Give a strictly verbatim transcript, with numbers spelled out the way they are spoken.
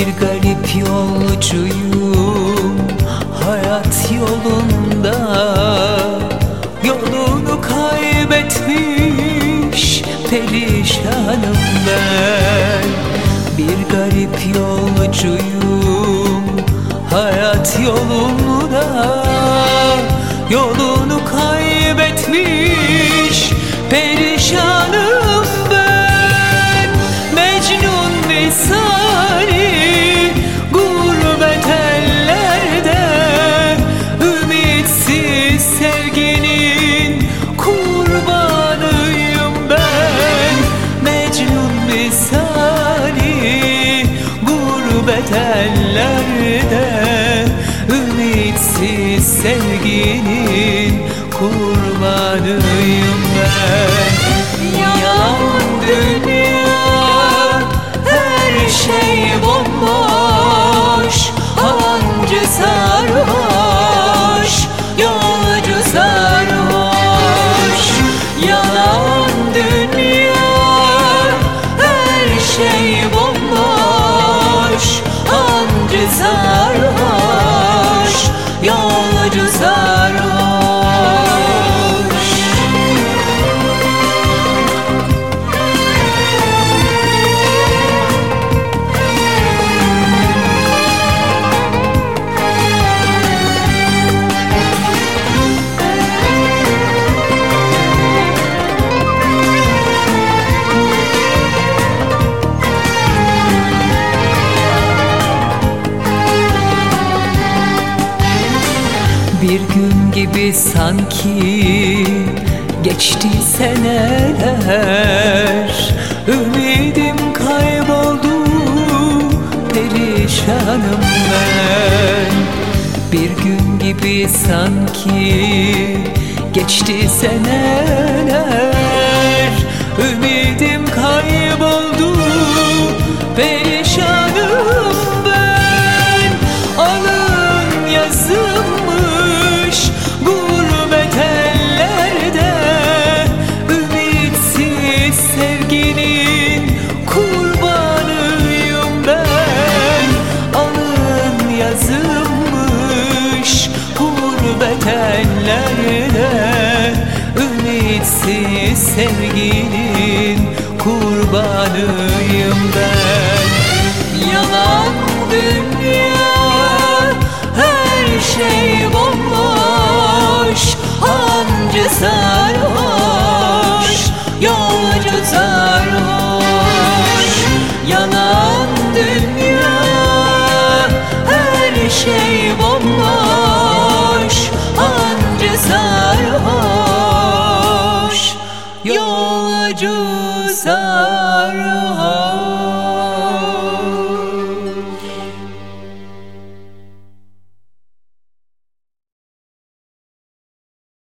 Bir garip yolcuyum hayat yolunda, yolunu kaybetmiş perişanım ben. Bir garip yolcuyum hayat yolunda, yolunu kaybetmiş perişanım ben. Mecnun misali gurbet ellerde, ümitsiz sevginin kurbanıyım ben. Mecnun misali gurbet ellerde, ümitsiz sevginin kurbanıyım ben. Yalan dünya, her şey bomboş, hancı sarhoş, yolcu sarhoş. Yalan dünya, her şey bomboş, hancı sarhoş, yolcu sarhoş. Bir gün gibi sanki geçti seneler, ümidim kayboldu, perişanım ben. Bir gün gibi sanki geçti seneler, ümidim kayboldu, perişanım ben. Alın yazılmış gurbet ellerde, ümitsiz sevginin kurbanıyım ben. Alın yazılmış gurbet ellerde, ümitsiz sevginin kurbanıyım ben. Yalan dünya, her şey bomboş, hancı sarhoş, yolcu sarhoş. Yalan dünya, her şey bomboş, hancı sarhoş, yolcu sarhoş.